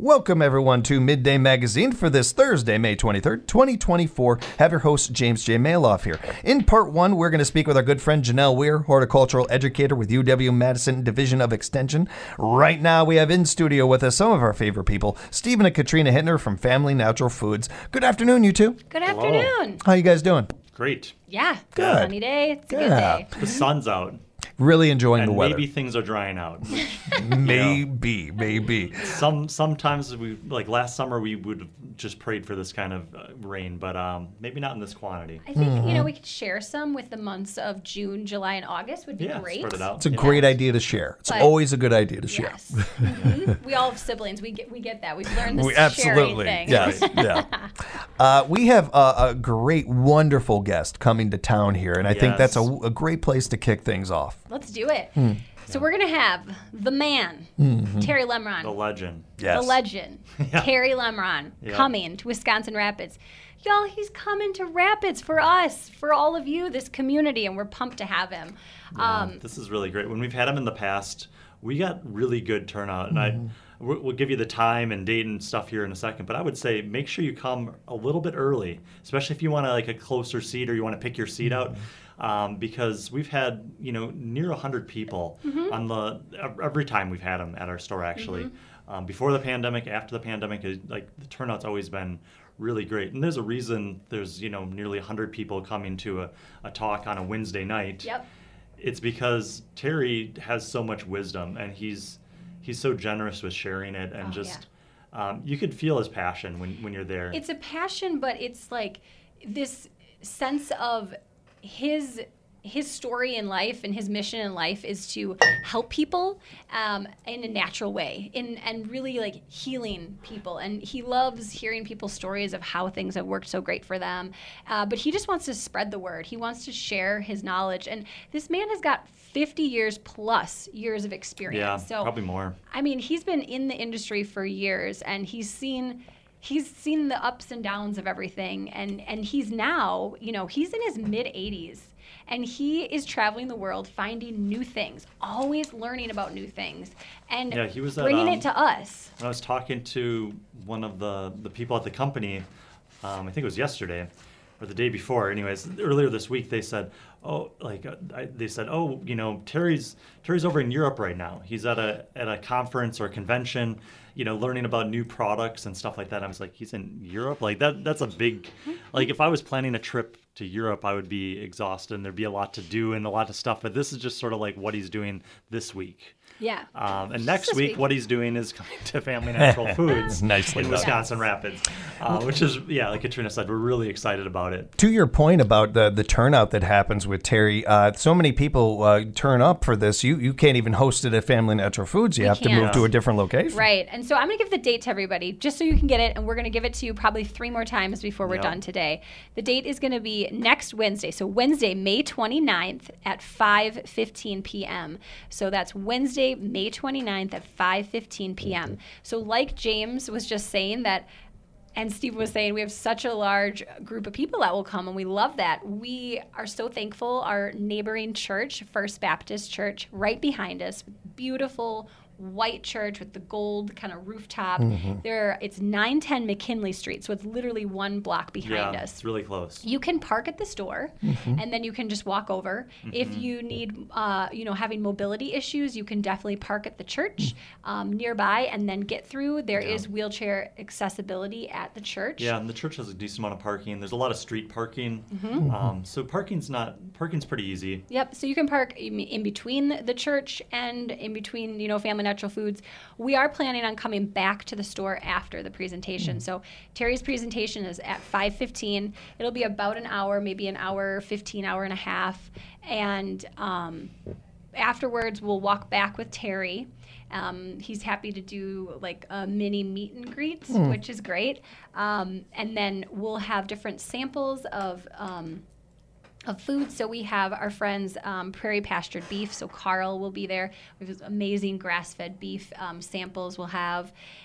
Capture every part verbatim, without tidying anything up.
Welcome, everyone, to Midday Magazine for this Thursday, May twenty-third, twenty twenty-four. Have your host, James J. Maloff here. In part one, we're going to speak with our good friend Janelle Weir, horticultural educator with U W-Madison Division of Extension. Right now, we have in studio with us some of our favorite people, Stephen and Katrina Hittner from Family Natural Foods. Good afternoon, you two. Good afternoon. How you guys doing? Great. Yeah. Good. Sunny day. It's a Yeah. good day. The sun's out. Really enjoying and the weather. maybe things are drying out. Maybe, maybe. Some sometimes we like last summer we would have just prayed for this kind of uh, rain, but um, maybe not in this quantity. I think, you know, we could share some with the months of June, July, and August would be Yeah, great. spread it out. It's a Yeah. great idea to share. It's But- always a good idea to share. Yes. Mhm. We all have siblings. We get we get that. We've learned this We sharing absolutely, thing. yes, yeah. Uh, we have a, a great, wonderful guest coming to town here, and I think that's a, Yes. a great place to kick things off. Let's do it. Hmm. So we're going to have the man, Terry Lemron. The legend. Mm-hmm. Yes. The legend, Yeah. Terry Lemron, Yeah. coming to Wisconsin Rapids. Y'all, he's coming to Rapids for us, for all of you, this community, and we're pumped to have him. Um, This is really great. When we've had him in the past, we got really good turnout, and Mm-hmm. I we'll we'll give you the time and date and stuff here in a second. But I would say make sure you come a little bit early, especially if you want to like a closer seat or you want to pick your seat out. Um, because we've had, you know, near one hundred people on the every time we've had them at our store, actually. Um, before the pandemic, after the pandemic, it, like the turnout's always been really great. And there's a reason there's, you know, nearly one hundred people coming to a, a talk on a Wednesday night. Yep. It's because Terry has so much wisdom, and he's he's so generous with sharing it, and Oh, just um, you could feel his passion when, when you're there. It's a passion, but it's like this sense of his his story in life and his mission in life is to help people um, in a natural way in, and really like healing people. And he loves hearing people's stories of how things have worked so great for them. Uh, but he just wants to spread the word. He wants to share his knowledge. And this man has got fifty years plus years of experience. yeah, so, probably more. I mean, he's been in the industry for years, and he's seen he's seen the ups and downs of everything, and and he's now, you know, he's in his mid eighties, and he is traveling the world, finding new things, always learning about new things, and Yeah, he was at, bringing um, it to us. When I was talking to one of the, the people at the company, um, I think it was yesterday or the day before. Anyways, earlier this week they said, "Oh, like uh, I, they said, oh, you know, Terry's Terry's over in Europe right now. He's at a at a conference or a convention, you know, learning about new products and stuff like that." I was like, "He's in Europe? Like that? That's a big, like if I was planning a trip to Europe, I would be exhausted and there'd be a lot to do and a lot of stuff. But this is just sort of like what he's doing this week." Yeah. Um, and next This week, week. what he's doing is coming to Family Natural Foods Nicely in done. Wisconsin Rapids, uh, which is, yeah, like Katrina said, we're really excited about it. To your point about the the turnout that happens with Terry, uh, so many people uh, turn up for this. You you can't even host it at Family Natural Foods. You We have to can't. move to a different location. Right. And so I'm going to give the date to everybody just so you can get it. And we're going to give it to you probably three more times before we're Yep. done today. The date is going to be next Wednesday. So Wednesday, May twenty-ninth at five fifteen p.m. So that's Wednesday, May twenty-ninth at five fifteen p.m. So like James was just saying that, and Steve was saying, we have such a large group of people that will come, and we love that. We are so thankful. Our neighboring church, First Baptist Church, right behind us, beautiful white church with the gold kind of rooftop. There, it's nine ten McKinley Street, so it's literally one block behind Yeah, us. it's really close. You can park at the store, and then you can just walk over. If you need, uh, you know, having mobility issues, you can definitely park at the church um, nearby, and then get through. There is Yeah. wheelchair accessibility at the church. Yeah, and the church has a decent amount of parking. There's a lot of street parking, Mm-hmm. um, so parking's not parking's pretty easy. Yep. So you can park in in between the church and in between, you know, Family Natural Foods. We are planning on coming back to the store after the presentation. So Terry's presentation is at five fifteen. It'll be about an hour, maybe an hour, fifteen, hour and a half. And um, afterwards, we'll walk back with Terry. Um, he's happy to do like a mini meet and greet, which is great. Um, and then we'll have different samples of um, of food. So we have our friends um, Prairie Pastured Beef. So Carl will be there. We have amazing grass-fed beef um, samples we'll have.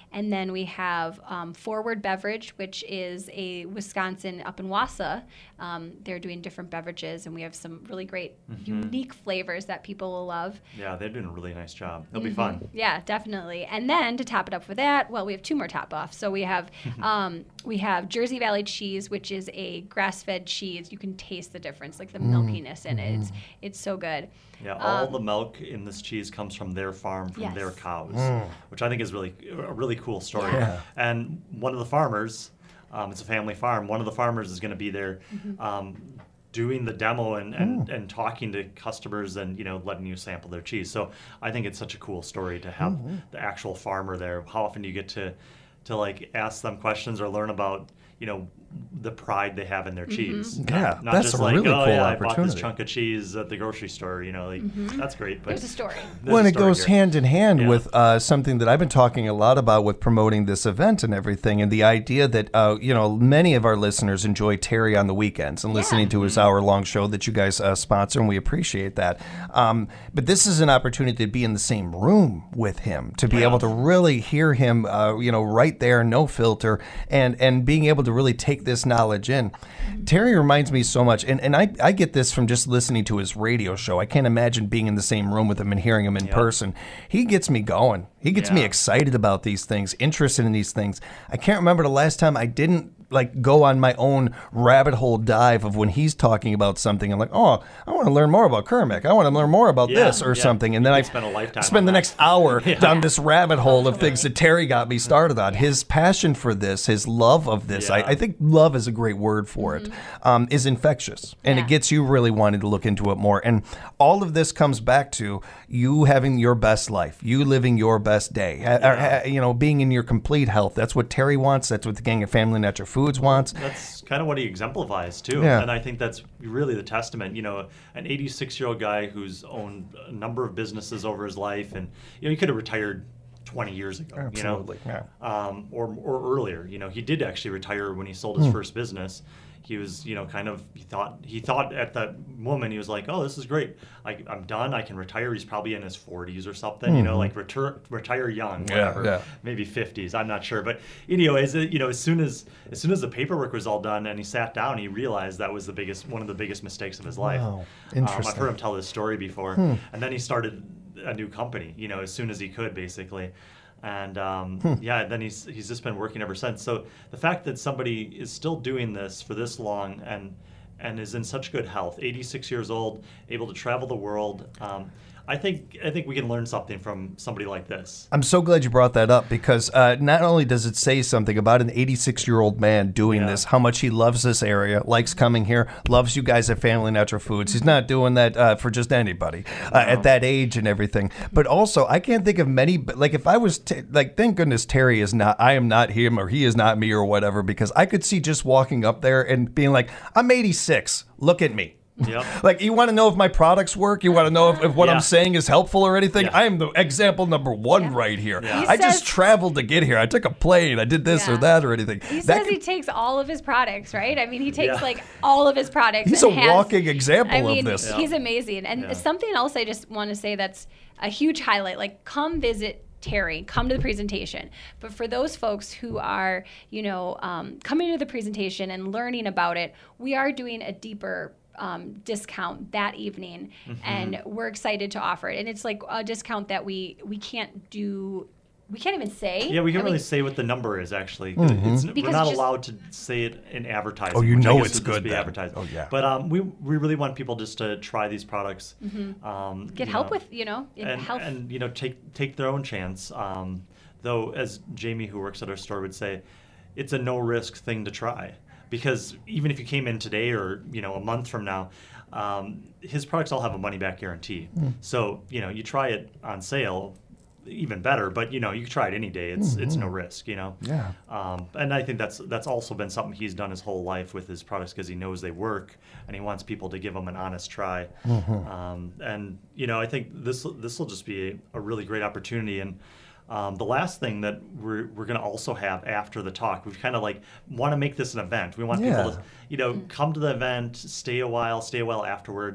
And then we have um, Forward Beverage, which is a Wisconsin up in Wausau. Um, they're doing different beverages, and we have some really great, Mm-hmm. unique flavors that people will love. Yeah, they're doing a really nice job. It'll Mhm. be fun. Yeah, definitely. And then to top it up with that, well, we have two more top offs. So we have um, we have Jersey Valley cheese, which is a grass-fed cheese. You can taste the difference, like the milkiness in it. It's it's so good. Yeah, all Um, the milk in this cheese comes from their farm, from Yes. their cows, Mm. which I think is really a really cool story. Yeah. And one of the farmers, um, it's a family farm. One of the farmers is going to be there, um, doing the demo and, and, and talking to customers and you know letting you sample their cheese. So I think it's such a cool story to have the actual farmer there. How often do you get to to like ask them questions or learn about you know the pride they have in their cheese? Yeah, not, not that's just a like really oh cool yeah, I bought this opportunity. chunk of cheese at the grocery store. You know, like that's great. But There's a story. there's When a it story goes here. hand in hand Yeah. with uh, something that I've been talking a lot about with promoting this event and everything, and the idea that uh, you know many of our listeners enjoy Terry on the weekends and listening to his hour-long show that you guys uh, sponsor, and we appreciate that. Um, but this is an opportunity to be in the same room with him, to be Yeah. able to really hear him, uh, you know, right there, no filter, and and being able to really take this knowledge in. Terry reminds me so much, and, and I, I get this from just listening to his radio show. I can't imagine being in the same room with him and hearing him in person. He gets me going. He gets me Yeah. excited about these things, interested in these things. I can't remember the last time I didn't like go on my own rabbit hole dive of when he's talking about something. I'm like, oh, I want to learn more about Kermit. I want to learn more about Yeah, this or yeah. something. And then You I could spend a lifetime spend on the that. next hour down this rabbit hole of things that Terry got me started on. His passion for this, his love of this, I, Yeah. I think love is a great word for it, um, is infectious. And Yeah. it gets you really wanting to look into it more. And all of this comes back to you having your best life, you living your best day, ha- or, ha- you know, being in your complete health. That's what Terry wants. That's what the Gang of Family Natural Foods wants. That's kind of what he exemplifies too. Yeah. And I think that's really the testament. You know, an eighty-six year old guy who's owned a number of businesses over his life, and you know, he could have retired twenty years ago. Absolutely, You know, yeah. um, or or earlier. You know, he did actually retire when he sold Hmm. his first business. He was, you know, kind of he thought he thought at that moment he was like, oh, this is great. I, I'm done. I can retire. He's probably in his forties or something. You know, like retur- retire young, Hmm. Yeah, whatever. yeah. Maybe fifties. I'm not sure. But anyways, it- you know, as soon as as soon as the paperwork was all done and he sat down, he realized that was the biggest one of the biggest mistakes of his life. Wow. Um, I've Interesting. heard him tell this story before. And then he started a new company. You know, as soon as he could, basically. And um, yeah, then he's he's just been working ever since. So the fact that somebody is still doing this for this long and and is in such good health, eighty-six years old, able to travel the world, um, I think I think we can learn something from somebody like this. I'm so glad you brought that up because uh, not only does it say something about an eighty-six-year-old man doing Yeah. this, how much he loves this area, likes coming here, loves you guys at Family Natural Foods. He's not doing that uh, for just anybody uh, at that age and everything. But also, I can't think of many. Like, if I was t- like, thank goodness Terry is not. I am not him, or he is not me, or whatever. Because I could see just walking up there and being like, "I'm eighty-six. Look at me." Yep. Like, you want to know if my products work? You want to know if, if what Yeah. I'm saying is helpful or anything? Yeah. I am the example number one Yeah. right here. Yeah. He I just says- traveled to get here. I took a plane. I did this or Yeah. that or anything. He That says could- he takes all of his products, right? I mean, he takes Yeah. like all of his products. He's and a has- walking example I of mean, this. he's amazing. And Yeah. something else I just want to say that's a huge highlight, like come visit Terry, come to the presentation. But for those folks who are, you know, um, coming to the presentation and learning about it, we are doing a deeper um, discount that evening, and we're excited to offer it. And it's like a discount that we we can't do. We can't even say. Yeah, we can't I mean, really say what the number is actually. Mm-hmm. It's, we're Because not just- allowed to say it in advertising. Oh, you which I know guess it's would just good Be then. advertised. Oh, yeah. But um, we we really want people just to try these products. Um, get you help know, with, you know, in and, health. and you know take take their own chance. Um, though, as Jamie, who works at our store, would say, it's a no risk thing to try, because even if you came in today or you know a month from now. Um, his products all have a money back guarantee. So, you know, you try it on sale, even better, but you know, you can try it any day. It's it's no risk, you know. Yeah. Um, and I think that's that's also been something he's done his whole life with his products, because he knows they work and he wants people to give them an honest try. Um, and you know, I think this this will just be a, a really great opportunity. And um, the last thing that we're we're going to also have after the talk, we kind of like want to make this an event. We want people Yeah. to, you know, come to the event, stay a while, stay a while afterwards.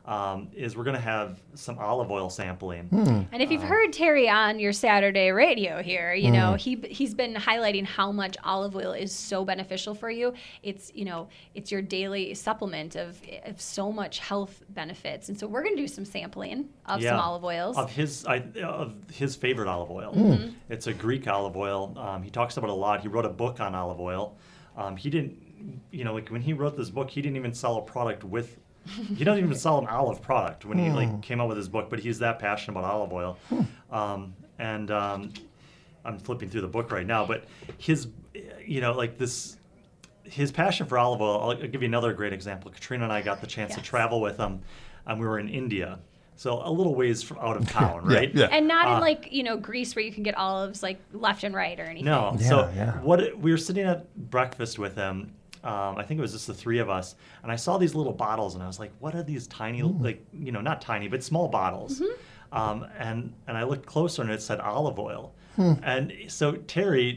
um, is we're going to have some olive oil sampling. And if you've heard Terry on your Saturday radio here, you know, he he's been highlighting how much olive oil is so beneficial for you. It's, you know, it's your daily supplement of, of so much health benefits. And so we're going to do some sampling of Yeah. some olive oils. Of his, I, of his favorite olive oil. Mm-hmm. It's a Greek olive oil. Um, he talks about it a lot. He wrote a book on olive oil. Um, he didn't, you know, like when he wrote this book, he didn't even sell a product with. He doesn't even sell an olive product when he like came out with his book, but he's that passionate about olive oil. Um, and um, I'm flipping through the book right now, but his, you know, like this, his passion for olive oil. I'll, I'll give you another great example. Katrina and I got the chance Yes. to travel with him, and we were in India, so a little ways from out of town, right? yeah. And not Uh, in like, you know, Greece where you can get olives like left and right or anything. No. Yeah, so yeah. what it- we were sitting at breakfast with him. Um, I think it was just the three of us, and I saw these little bottles, and I was like, "What are these tiny, like you know, not tiny, but small bottles?" Mm-hmm. Um, and and I looked closer, and it said olive oil. Hmm. And so Terry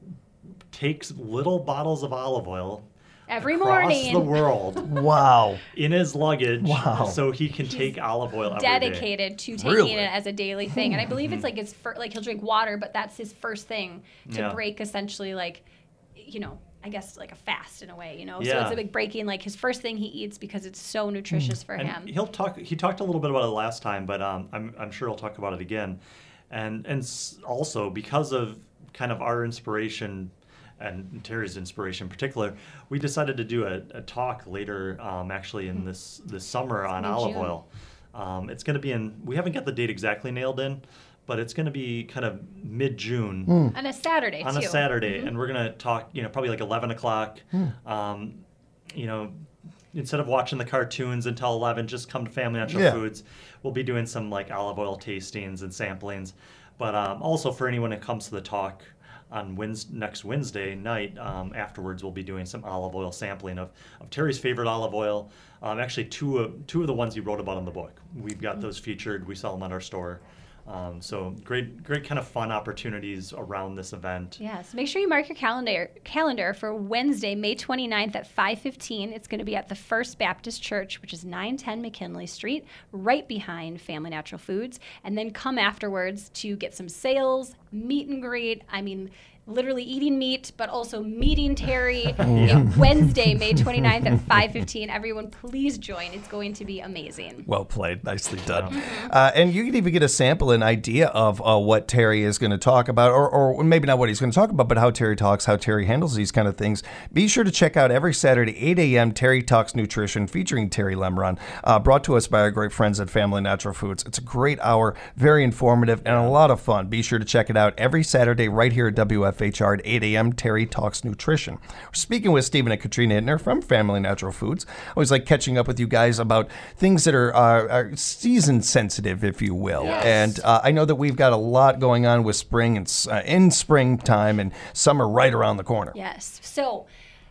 takes little bottles of olive oil Every across morning. the world Wow. in his luggage, Wow. so he can take olive oil every day. dedicated to taking Really? it as a daily thing. And I believe it's like his fir- like he'll drink water, but that's his first thing to Yeah. break essentially like, you know, I guess like a fast in a way, you know. So Yeah. it's a big breaking like his first thing he eats because it's so nutritious for And him. he'll talk. He talked a little bit about it last time, but um, I'm I'm sure he'll talk about it again. And and s- also because of kind of our inspiration and Terry's inspiration in particular, we decided to do a, a talk later, um, actually in this this summer on in olive June. oil. Um, it's going to be in. We haven't got the date exactly nailed in, but it's going to be kind of mid June. On a Saturday On too. a Saturday, and we're gonna talk. You know, probably like eleven o'clock. Um, you know, instead of watching the cartoons until eleven, just come to Family Natural Yeah. Foods. We'll be doing some like olive oil tastings and samplings, but um, also for anyone that comes to the talk on Wednesday, next Wednesday night, um, afterwards we'll be doing some olive oil sampling of, of Terry's favorite olive oil. Um, actually, two of two of the ones he wrote about in the book. We've got those featured. We sell them at our store. Um, so great, great kind of fun opportunities around this event. Yes. Make sure you mark your calendar calendar for Wednesday, May twenty-ninth at five fifteen. It's going to be at the First Baptist Church, which is nine ten McKinley Street, right behind Family Natural Foods. And then come afterwards to get some sales, meet and greet. I mean, literally eating meat, but also meeting Terry. And Wednesday, May twenty-ninth at five fifteen. Everyone, please join. It's going to be amazing. Well played. Nicely done. Uh, and you can even get a sample, an idea of uh, what Terry is going to talk about, or, or maybe not what he's going to talk about, but how Terry talks, how Terry handles these kind of things. Be sure to check out every Saturday, eight a.m., Terry Talks Nutrition, featuring Terry Lemron, uh, brought to us by our great friends at Family Natural Foods. It's a great hour, very informative, and a lot of fun. Be sure to check it out every Saturday right here at W F H R at eight a.m., Terry Talks Nutrition. We're speaking with Stephen and Katrina Hittner from Family Natural Foods. Always like catching up with you guys about things that are, uh, are season sensitive, if you will. Yes. And uh, I know that we've got a lot going on with spring and s- uh, in springtime and summer right around the corner. Yes. So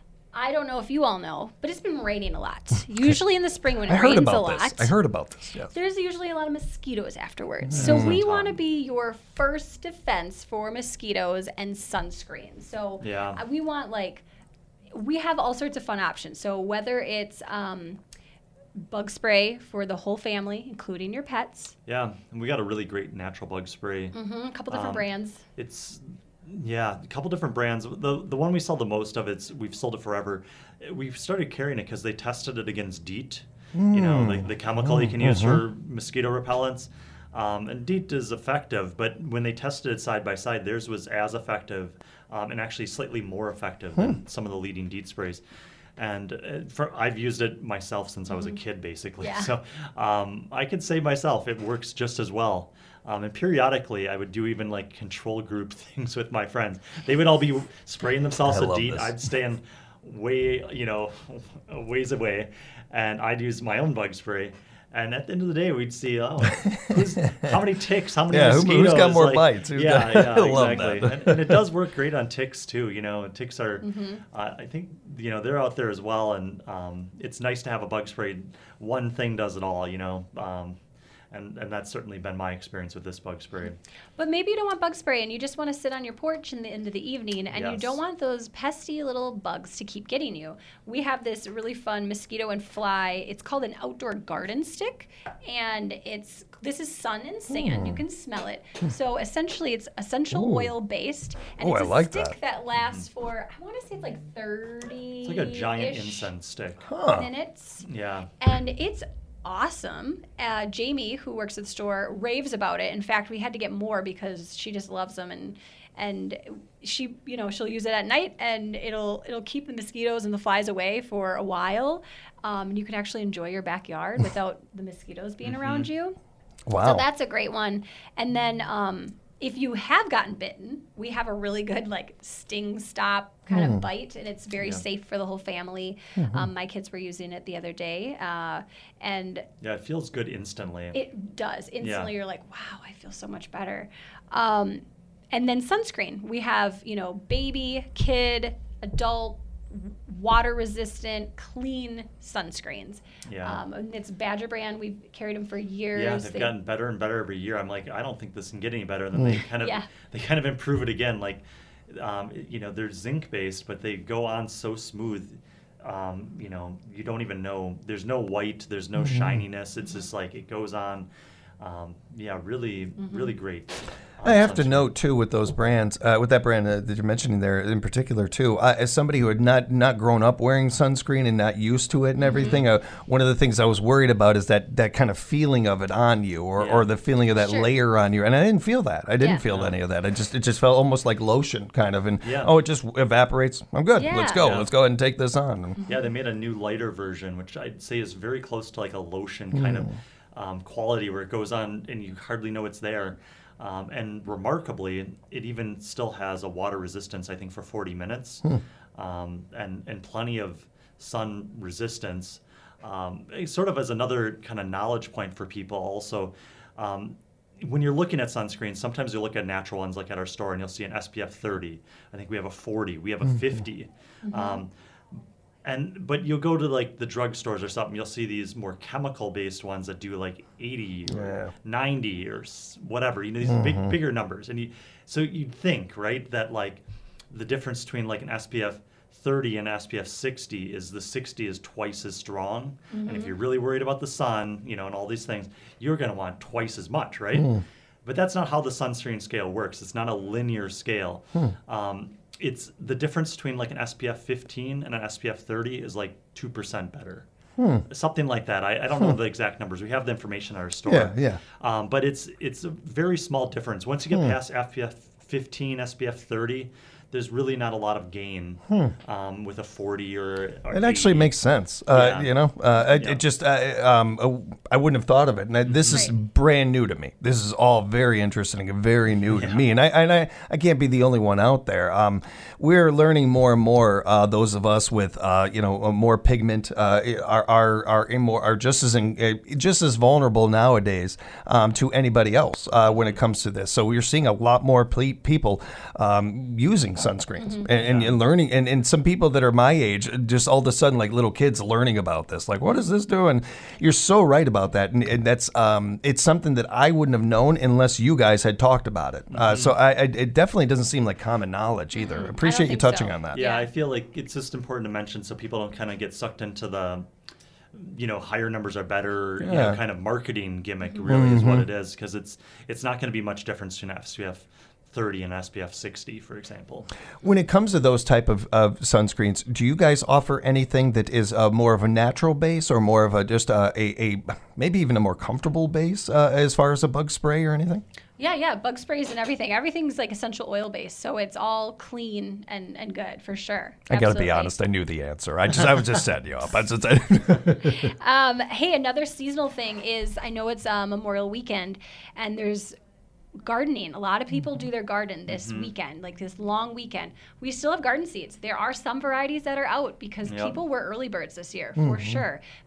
I don't know if you all know, but it's been raining a lot. Usually in the spring when it I heard rains a about lot. this. I heard about this, yes. There's usually a lot of mosquitoes afterwards. So we want to be your first defense for mosquitoes and sunscreen. So Yeah. uh, we want like, we have all sorts of fun options. So whether it's um, bug spray for the whole family, including your pets, Yeah, and we got a really great natural bug spray. hmm a couple different Um, brands. It's yeah, a couple different brands. The the one we sell the most of, it's we've sold it forever. We've started carrying it because they tested it against DEET, you know, the, the chemical you can use for mosquito repellents. Um, and DEET is effective, but when they tested it side by side, theirs was as effective um, and actually slightly more effective than some of the leading DEET sprays. And uh, for, I've used it myself since I was a kid, basically. Yeah. So um, I can say myself, it works just as well. Um, and periodically, I would do even like control group things with my friends. They would all be spraying themselves I with love DEET. this. I'd stand way, you know, ways away, and I'd use my own bug spray. And at the end of the day, we'd see, oh, who's, how many ticks, how many Yeah, who- who's mosquitoes. got more like- bites? Who's yeah, got- yeah, I love exactly. that. And, and it does work great on ticks too. You know, ticks are, Mm-hmm. uh, I think, you know, they're out there as well, and um, it's nice to have a bug spray. One thing does it all. You know, um, And, and that's certainly been my experience with this bug spray. But maybe you don't want bug spray and you just want to sit on your porch in the end of the evening and Yes. you don't want those pesky little bugs to keep getting you. We have this really fun mosquito and fly. It's called an outdoor garden stick, and it's this is sun and sand. You can smell it. So essentially, it's essential Ooh. oil based, and Oh, it's I a like stick that. that lasts for I want to say it's like thirty. It's like a giant incense stick. Huh. minutes. Yeah. And it's awesome. Uh, Jamie, who works at the store, raves about it. In fact, we had to get more because she just loves them, and and she, you know, she'll use it at night, and it'll it'll keep the mosquitoes and the flies away for a while. Um, and you can actually enjoy your backyard without the mosquitoes being Mm-hmm. around you. Wow. So that's a great one. And then um, if you have gotten bitten, we have a really good like sting stop kind of bite, and it's very Yeah. safe for the whole family. Um, my kids were using it the other day, uh, and Yeah, it feels good instantly. it does. Instantly, Yeah. you're like, wow, I feel so much better. Um, and then sunscreen. We have, you know, baby, kid, adult, water resistant, clean sunscreens. Yeah. Um, and it's Badger brand. We've carried them for years. Yeah, they've They- gotten better and better every year. I'm like, I don't think this can get any better. Then they kind of Yeah. they kind of improve it again. Like, um, you know, they're zinc based, but they go on so smooth. Um, you know, you don't even know. There's no white. There's no shininess. It's just like it goes on. Um, yeah, really, Mm-hmm. really great. I have to sunscreen. note too with those brands, uh, with that brand uh, that you're mentioning there in particular too. Uh, as somebody who had not not grown up wearing sunscreen and not used to it and everything, uh, one of the things I was worried about is that that kind of feeling of it on you, or, Yeah. or the feeling of that Sure. layer on you. And I didn't feel that. I didn't Yeah. feel any of that. I just it just felt almost like lotion kind of. And Yeah. oh, it just evaporates. I'm good. Let's Yeah. go. Yeah. Let's go ahead and take this on. Yeah, they made a new lighter version, which I'd say is very close to like a lotion kind of um, quality, where it goes on and you hardly know it's there. Um, and remarkably, it even still has a water resistance, I think, for forty minutes, um, and and plenty of sun resistance. Um, it sort of as another kind of knowledge point for people also. Um, when you're looking at sunscreens, sometimes you look at natural ones like at our store and you'll see an S P F thirty. I think we have a forty. We have a fifty. Um, and but you'll go to like the drugstores or something, you'll see these more chemical-based ones that do like eighty or Yeah. ninety or s- whatever. You know, these big, bigger numbers. And you, so you'd think, right, that like the difference between like an S P F thirty and S P F sixty is the sixty is twice as strong. And if you're really worried about the sun, you know, and all these things, you're going to want twice as much, right? But that's not how the sunscreen scale works. It's not a linear scale. Um, it's the difference between like an S P F fifteen and an S P F thirty is like two percent better. Something like that. I, I don't know the exact numbers. We have the information at our store. Yeah, yeah. Um, but it's it's a very small difference. Once you get past S P F fifteen, S P F thirty, there's really not a lot of gain um, with a forty or, or It actually eighty. makes sense. Uh, Yeah. You know, uh, it, Yeah. it just uh, um, uh, I wouldn't have thought of it. And I, this is Right. brand new to me. This is all very interesting and very new to Yeah. me. And I and I, I can't be the only one out there. Um, we're learning more and more. Uh, those of us with uh, you know uh, more pigment uh, are are are, in more, are just as in, uh, just as vulnerable nowadays um, to anybody else uh, when it comes to this. So we're seeing a lot more ple- people um, using sunscreens and, and, and learning. And, and some people that are my age, just all of a sudden, like little kids learning about this. Like, what is this doing? You're so right about that. And, and that's um, it's something that I wouldn't have known unless you guys had talked about it. Uh, so I, I, it definitely doesn't seem like common knowledge either. Appreciate you think touching so. on that. Yeah, Yeah. I feel like it's just important to mention so people don't kind of get sucked into the, you know, higher numbers are better, you Yeah. know, kind of marketing gimmick. Really is what it is, because it's it's not going to be much difference between S P F thirty and S P F sixty, for example. When it comes to those type of, of sunscreens, do you guys offer anything that is uh, more of a natural base or more of a just a, a, a maybe even a more comfortable base uh, as far as a bug spray or anything? Yeah, yeah, bug sprays and everything. Everything's like essential oil based, so it's all clean and, and good for sure. I got to Absolutely. be honest. I knew the answer. I just I was just setting you up. I just, Um, hey, another seasonal thing is I know it's uh, Memorial Weekend, and there's gardening. A lot of people do their garden this weekend, like this long weekend. We still have garden seeds. There are some varieties that are out because Yep. people were early birds this year for sure.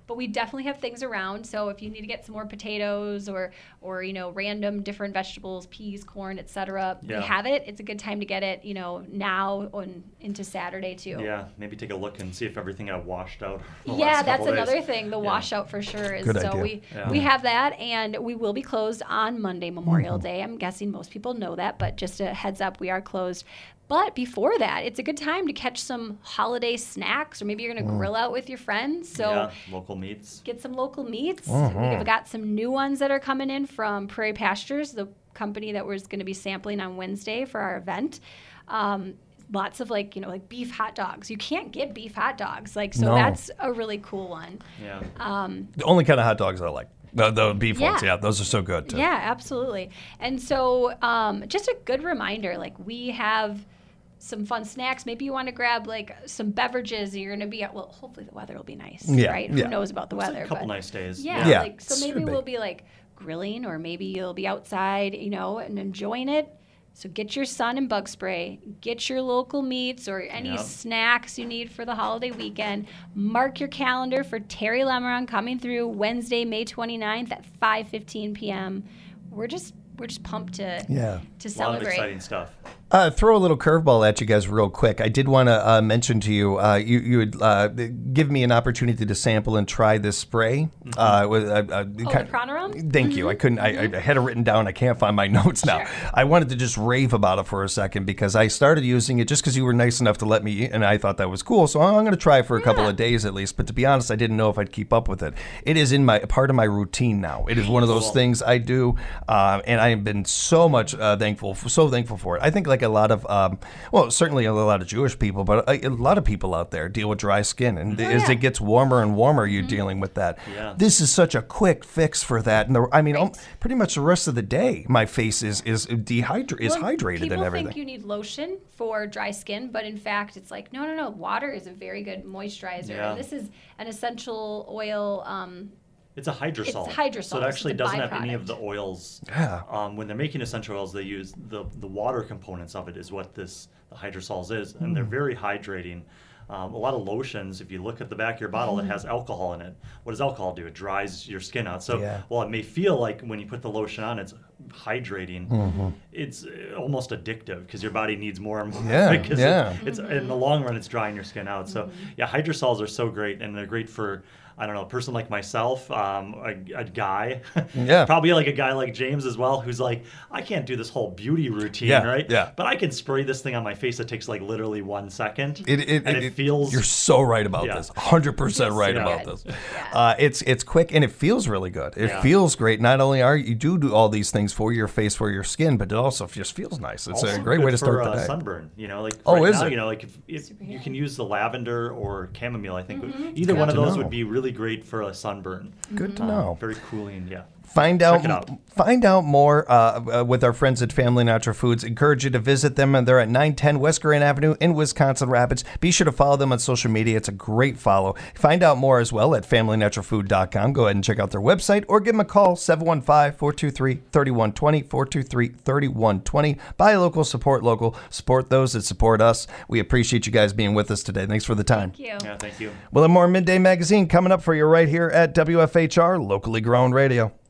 but we definitely have things around. So if you need to get some more potatoes or, or you know, random different vegetables, peas, corn, et cetera, Yeah. we have it. It's a good time to get it, you know, now on into Saturday too. Yeah, maybe take a look and see if everything got washed out. the Yeah, last that's couple days. another thing. The Yeah. washout for sure is Good so idea. we Yeah. we have that, and we will be closed on Monday, Memorial Mm-hmm. Day. I'm guessing most people know that, but just a heads up, we are closed. But before that, it's a good time to catch some holiday snacks, or maybe you're going to Mm. grill out with your friends. So yeah, local meats. get some local meats. Mm-hmm. We've got some new ones that are coming in from Prairie Pastures, the company that we're going to be sampling on Wednesday for our event. Um, lots of like, you know, like beef hot dogs. You can't get beef hot dogs. Like, so No. that's a really cool one. Yeah. Um, The only kind of hot dogs I like. The, the beef ones, Yeah. yeah, those are so good too. Yeah, absolutely. And so um, just a good reminder, like we have some fun snacks. Maybe you want to grab like some beverages. And you're going to be at, well, hopefully the weather will be nice, Yeah, right? yeah. Who knows about the Looks weather? like a couple but nice days. yeah, Yeah, like so should maybe be. we'll be like grilling, or maybe you'll be outside, you know, and enjoying it. So get your sun and bug spray, get your local meats or any Yep. snacks you need for the holiday weekend. Mark your calendar for Terry Lemeron coming through Wednesday, May twenty-ninth at five fifteen p.m. We're just we're just pumped to Yeah. to A lot of celebrate. exciting stuff. Uh, throw a little curveball at you guys real quick. I did want to uh, mention to you, uh, you you would uh, give me an opportunity to sample and try this spray. Mm-hmm. Uh, with, uh, uh, Oh, kind- the Pronorum? Thank you. I couldn't. I, I had it written down. I can't find my notes now. Sure. I wanted to just rave about it for a second because I started using it just because you were nice enough to let me, and I thought that was cool. So I'm going to try it for a couple Yeah. of days at least. But to be honest, I didn't know if I'd keep up with it. It is in my part of my routine now. It is one of those Cool. things I do, uh, and I have been so much uh, thankful, so thankful for it. I think like a lot of, um, well, certainly a lot of Jewish people, but a, a lot of people out there deal with dry skin, and as yeah. it gets warmer and warmer, you're dealing with that. Yeah. This is such a quick fix for that, and the, I mean, Right. um, pretty much the rest of the day, my face is is dehydra- is Well, hydrated people and everything. think you need lotion for dry skin, but in fact, it's like, no, no, no. Water is a very good moisturizer. Yeah. And this is an essential oil. Um, It's a hydrosol. It's hydrosols. So it actually It's a doesn't have any of byproduct. the oils. Yeah. Um, when they're making essential oils, they use the the water components of it is what this the hydrosols is, and they're Hmm. very hydrating. Um, a lot of lotions, if you look at the back of your bottle, it has alcohol in it. What does alcohol do? It dries your skin out. So Yeah. while it may feel like when you put the lotion on, it's hydrating, Mm-hmm. it's uh, almost addictive because your body needs more and more. Yeah, because yeah. It, it's in the long run, it's drying your skin out. So yeah, hydrosols are so great, and they're great for, I don't know, a person like myself, um, a, a guy, Yeah. probably like a guy like James as well, who's like, I can't do this whole beauty routine, Yeah, right? yeah. But I can spray this thing on my face. It takes like literally one second, It, it, and it, it- feels. You're so right about Yeah. this. one hundred percent right Yeah. about Good. this. Yeah. Uh, it's it's quick and it feels really good. It Yeah. feels great. Not only are you do do all these things for your face, for your skin, but it also just feels nice. It's also a great good way to start for, the uh, day. sunburn. You know, like Oh, right is now, it? you know, like if, if Super you handy. can use the lavender or chamomile, I think Mm-hmm. either Good one of to those know. would be really great for a sunburn. Good to Um, know. Very cooling, yeah. Find out, it out. find out more uh, uh, with our friends at Family Natural Foods. Encourage you to visit them, and they're at nine ten West Grand Avenue in Wisconsin Rapids. Be sure to follow them on social media. It's a great follow. Find out more as well at family natural food dot com. Go ahead and check out their website or give them a call, seven one five, four two three, three one two zero, four two three, three one two zero. Buy local, support local, support those that support us. We appreciate you guys being with us today. Thanks for the time. thank you. Yeah, thank you. We'll have more Midday Magazine coming up for you right here at W F H R, locally grown radio.